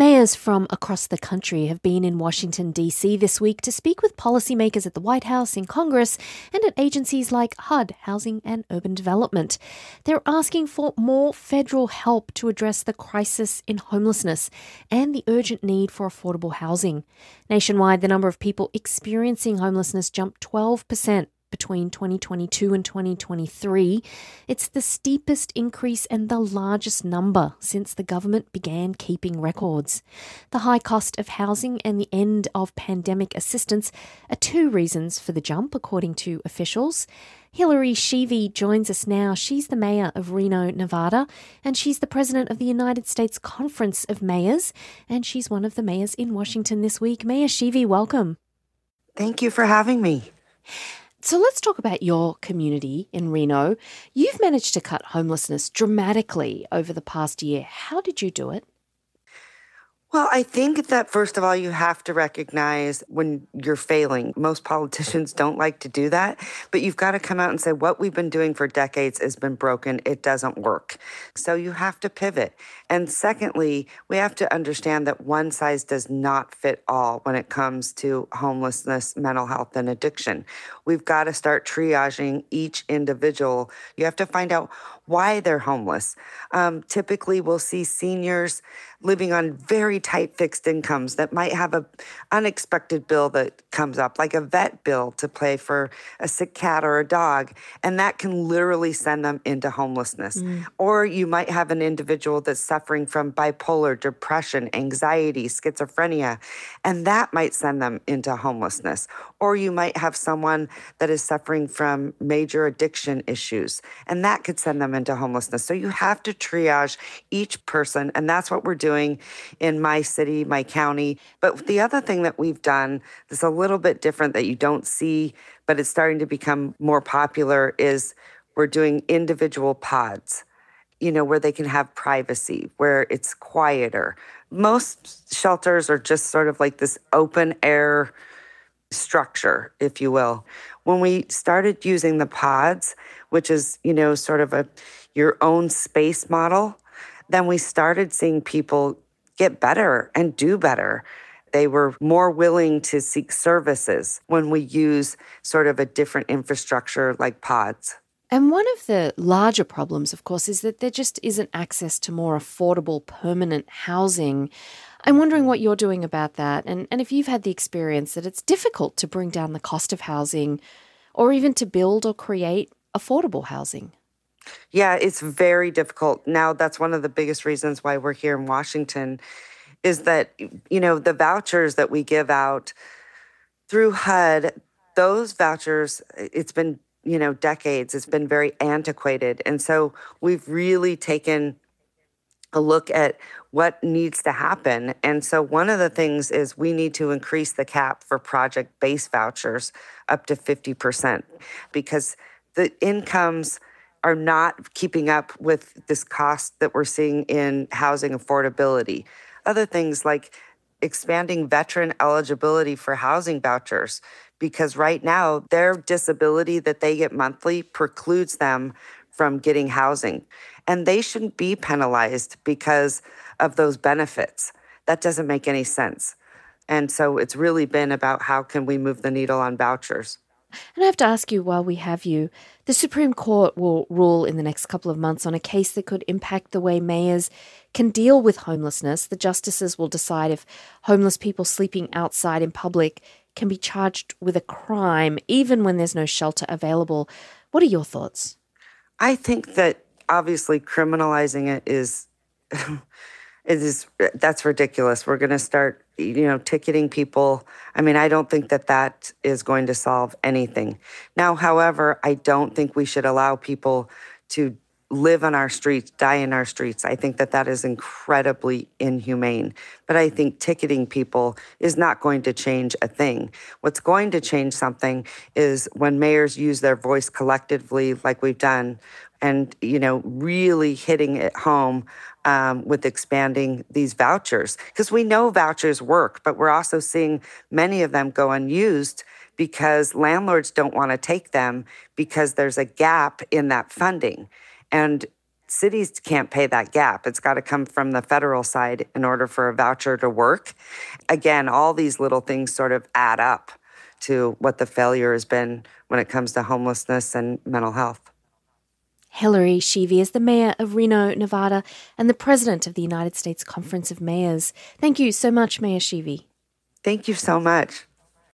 Mayors from across the country have been in Washington, D.C. this week to speak with policymakers at the White House, in Congress, and at agencies like HUD, Housing and Urban Development. They're asking for more federal help to address the crisis in homelessness and the urgent need for affordable housing. Nationwide, the number of people experiencing homelessness jumped 12% between 2022 and 2023. It's the steepest increase and the largest number since the government began keeping records. The high cost of housing and the end of pandemic assistance are two reasons for the jump, according to officials. Hillary Sheevey joins us now. She's the mayor of Reno, Nevada, and she's the president of the United States Conference of Mayors, and she's one of the mayors in Washington this week. Mayor Sheevey, welcome. Thank you for having me. So let's talk about your community in Reno. You've managed to cut homelessness dramatically over the past year. How did you do it? Well, I think that first of all, you have to recognize when you're failing. Most politicians don't like to do that, but you've got to come out and say what we've been doing for decades has been broken. It doesn't work. So you have to pivot. And secondly, we have to understand that one size does not fit all when it comes to homelessness, mental health, and addiction. We've got to start triaging each individual. You have to find out why they're homeless. Typically, we'll see seniors living on very tight fixed incomes that might have an unexpected bill that comes up, like a vet bill to pay for a sick cat or a dog, and that can literally send them into homelessness. Or you might have an individual that's suffering from bipolar, depression, anxiety, schizophrenia, and that might send them into homelessness. Or you might have someone that is suffering from major addiction issues, and that could send them into homelessness. So you have to triage each person, and that's what we're doing in my city, my county. But the other thing that we've done that's a little bit different that you don't see, but it's starting to become more popular, is we're doing individual pods, where they can have privacy, where it's quieter. Most shelters are just sort of like this open air structure, if you will. When we started using the pods, which is, sort of your own space model, then we started seeing people get better and do better. They were more willing to seek services when we use sort of a different infrastructure like pods. And one of the larger problems, of course, is that there just isn't access to more affordable permanent housing. I'm wondering what you're doing about that, and if you've had the experience that it's difficult to bring down the cost of housing or even to build or create affordable housing. Yeah, it's very difficult. Now, that's one of the biggest reasons why we're here in Washington is that, the vouchers that we give out through HUD, those vouchers, it's been, decades, it's been very antiquated. And so we've really taken a look at what needs to happen. And so one of the things is we need to increase the cap for project-based vouchers up to 50% because the incomes are not keeping up with this cost that we're seeing in housing affordability. Other things like expanding veteran eligibility for housing vouchers, because right now their disability that they get monthly precludes them from getting housing. And they shouldn't be penalized because of those benefits. That doesn't make any sense. And so it's really been about how can we move the needle on vouchers. And I have to ask you while we have you, the Supreme Court will rule in the next couple of months on a case that could impact the way mayors can deal with homelessness. The justices will decide if homeless people sleeping outside in public can be charged with a crime, even when there's no shelter available. What are your thoughts? I think that obviously criminalizing it is that's ridiculous. We're going to start, ticketing people. I mean, I don't think that is going to solve anything. Now, however, I don't think we should allow people to live on our streets, die in our streets. I think that is incredibly inhumane. But I think ticketing people is not going to change a thing. What's going to change something is when mayors use their voice collectively like we've done and, really hitting it home with expanding these vouchers. Because we know vouchers work, but we're also seeing many of them go unused because landlords don't want to take them because there's a gap in that funding. And cities can't pay that gap. It's got to come from the federal side in order for a voucher to work. Again, all these little things sort of add up to what the failure has been when it comes to homelessness and mental health. Hillary Schieve is the mayor of Reno, Nevada, and the president of the United States Conference of Mayors. Thank you so much, Mayor Schieve. Thank you so much.